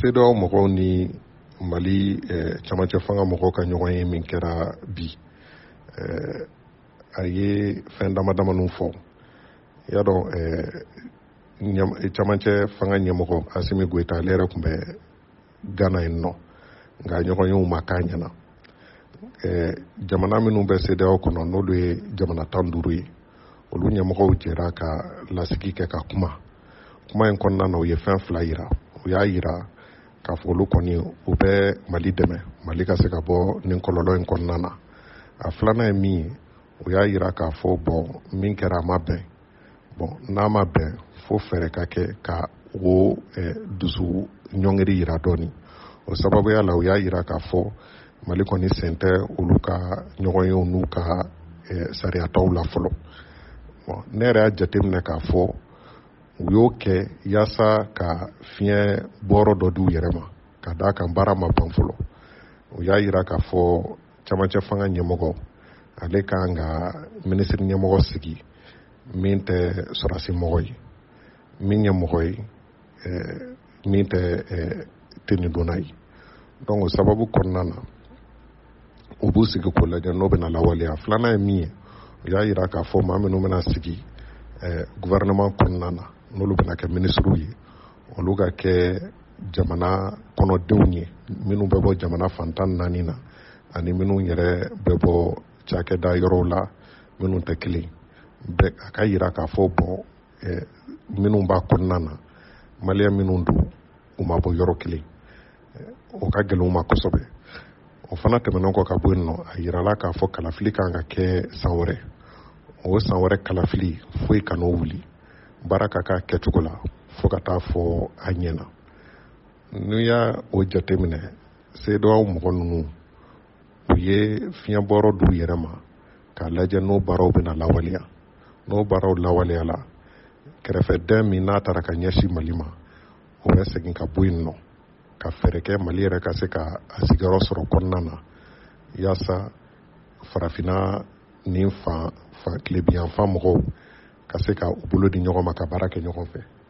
CEDEAO mɔgɔw ni Mali camancɛ fanga mɔgɔw ka ɲɔgɔn ye min kɛra bi a ye fɛn damadamaninw fɔ. I y'a dɔn camancɛ fanga ɲɛmɔgɔ Asimi Goita ale yɛrɛ tun bɛ Ghana yen nɔ nka ɲɔgɔnyew ma k'a ɲɛna. Jamana minnu bɛ CEDEAO kɔnɔ n'olu ye jamana 15 ye olu ɲɛmɔgɔw jɛra ka lasigi kɛ ka kuma in kɔnɔna na u ye fɛn 2 yira. U y'a yira k'a fɔ olu kɔni u bɛ Mali dɛmɛ Mali ka se ka bɔ nin kɔlɔlɔ in kɔnɔna na. A 2nan ye min ye u y'a yira k'a fɔ min kɛra a ma bɛn n'a ma bɛn fo fɛɛrɛ ka kɛ ka o dusu ɲɔngiri yira dɔɔni. O sababuya la u y'a yira k'a fɔ Mali kɔni sen tɛ olu ka ɲɔgɔnyew n'u ka sariyataw la fɔlɔ. Ne yɛrɛ y'a jateminɛ k'a fɔ u y'o kɛ yaasa ka fiɲɛ bɔyɔrɔ dɔ d'u yɛrɛ ma ka d'a kan baara ma ban fɔlɔ. U y'a yira k'a fɔ camancɛ fanga ɲɛmɔgɔ ale kan ka minisiri ɲɛmɔgɔ sigi min tɛ sɔrasi mɔgɔ ye, min ye mɔgɔ ye min tɛ tenidonna ye. Donc o sababu kɔnɔna na u b'u sigi k'o lajɛ n'o bɛna lawaleya. 2nan ye min ye u y'a yira k'a fɔ maa minnu bɛna sigi gouvernement kɔnɔna na n'olu bɛna kɛ minisiriw ye olu ka kɛ jamana kɔnɔdenw ye minnu bɛ bɔ jamana fan 14 na ani minnu yɛrɛ bɛ bɔ cakɛda yɔrɔw la minnu tɛ kelen. A ka yira k'a fɔ minnu b'a kɔnɔna na maliyɛn minnu don u ma bɔ yɔrɔ kelen. O ka gɛlɛn u ma kosɛbɛ. O fana tɛmɛnen kɔ ka bɔ yen nɔ a yirala k'a fɔ kalafili kan ka kɛ san wɛrɛ. O san wɛrɛ kalafili foyi kan'o wuli. Baara ka k'a kɛcogo la fo ka taa fɔ a ɲɛna. N'u y'a o jateminɛ CEDEAO mɔgɔ ninnu u ye fiɲɛbɔyɔrɔ d'u yɛrɛ ma k'a lajɛ n'o baaraw bɛna lawaleya. N'o baaraw lawaleyala kɛrɛfɛdɛn min n'a taara ka ɲɛsin Mali ma o bɛ segin ka bɔ yen nɔ ka fɛɛrɛ kɛ Mali yɛrɛ ka se ka a sigiyɔrɔ sɔrɔ kɔnɔna na yaasa farafinna ni tilebiyanfan mɔgɔw ka se ka u bolo di ɲɔgɔn ma ka baara kɛ ɲɔgɔn fɛ.